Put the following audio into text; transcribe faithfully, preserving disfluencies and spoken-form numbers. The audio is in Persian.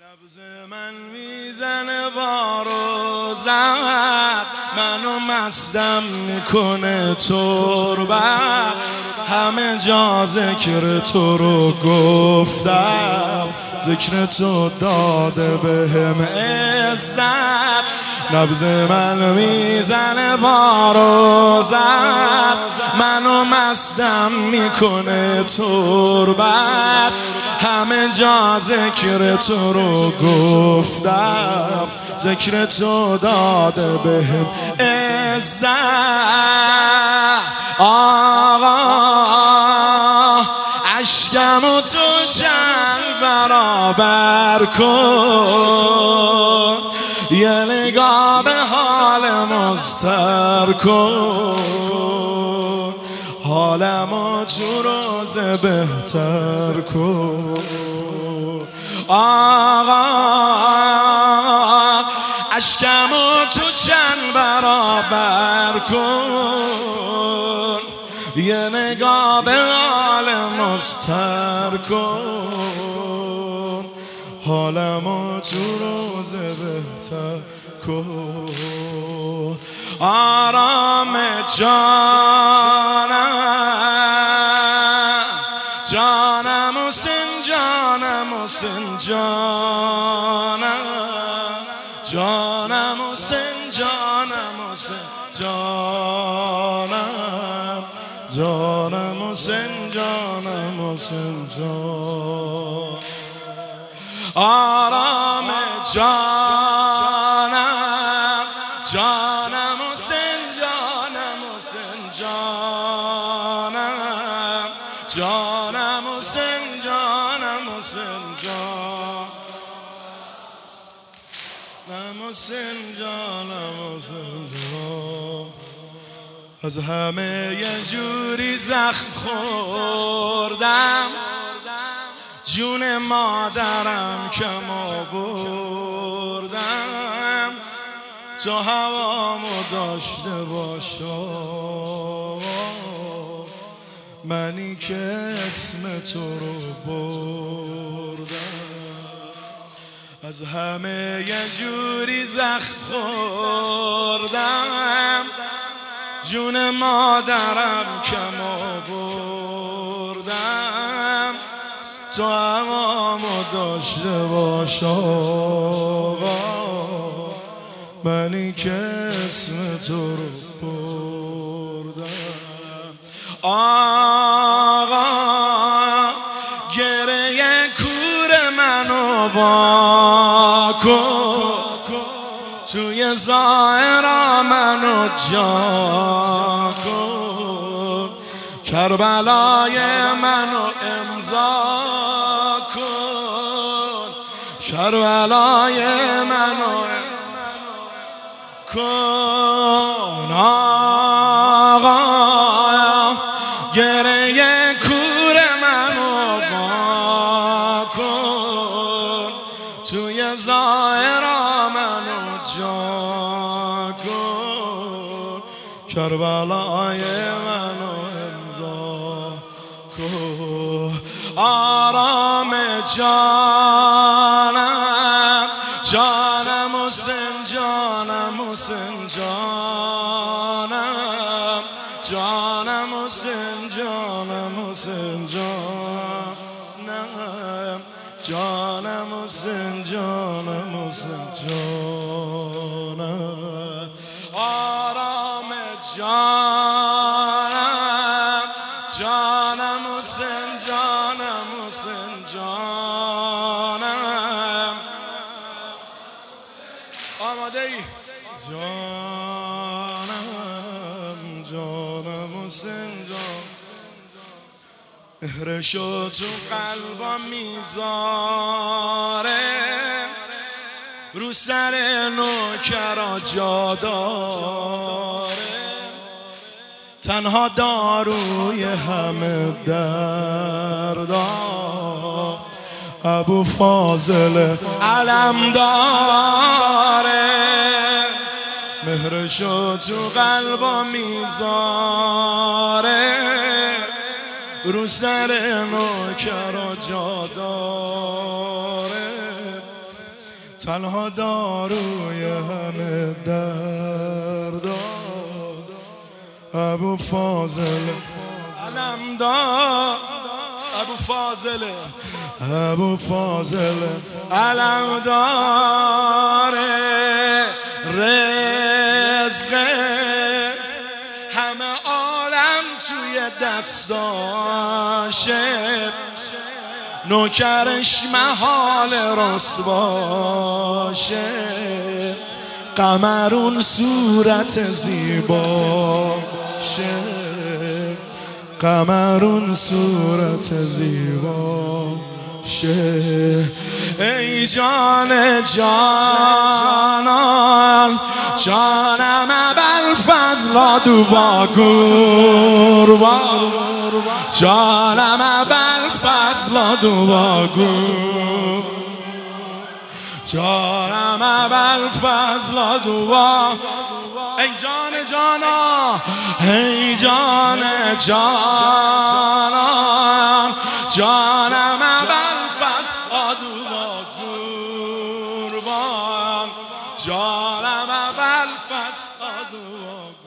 نبض من میزنه بار و زد، منو مستم میکنه تربت، همه جا ذکر تو رو گفتم، ذکر تو داده بهم عزت. نبض من میزنه بار و زد، منو مستم میکنه تربت، همه جا ذکر تو رو گفتم، ذکر تو داده بهم عزت. آقا اشکمو تو چند برابر کن، یه نگاه به حال مضطر کن، حالمو تو روزه بهتر کن. آقا اشکمو تو چند برابر کن، یه نگاه به حال مضطر کن، حالمو تو روزه بهتر کن. آرام جانم جانم حسین جانم حسین جانم جانم حسین جانم حسین جانم جانم حسین جانم حسین جان. آرام جانم جانم حسین جانم حسین جانم جانم حسین جانم حسین جانم حسین جانم حسین جان. از همه یه جوری زخم خوردم، جون مادرم کم آوردم، تو هوامو داشته باشا، منی که اسم تو رو بردم. از همه یه جوری زخم خوردم، جون مادرم کم آوردم، تو همامو داشته باش آقا، منی که اسم تو رو بردم. آقا گریه کور منو واکن، توی ظاهرا منو جا کن، کربلای منو امضا کن، کربلای منو کن. آقا گریه کور منو واکن، توی ظاهرا منو جا کن، کربلای منو امضا کن. آرام جانم جانم حسین جانم حسین جانم جانم حسین جانم حسین جانم جانم حسین جانم حسین جانم. آرام جانم جانم حسین جانم حسین جانم. آماده ای؟ جانم جانم حسین جان. مهرشو تو قلبم میذاره، رو سر نوکرا جا داره، تنها داروی همه دردا ابو فاضل علم داره. مهرشو تو قلبم میذاره، رو سر نوکرا جا داره، تنها داروی همه دردا ابو فاضل علم دار ابو فاضل ابو فاضل علم داره رزق همه عالم توی دستاشه نوکرش محال راست باشه قمرون صورت زیباشه قمرون صورت زیباشه ای جان جانان جانم ابوالفضل دعا قربان جانم ابوالفضل دعا قربان جانم ابوالفضل دعا ای جان جانا ای جان جانان جانم ابوالفضل دعا قربان جانم ابوالفضل دعا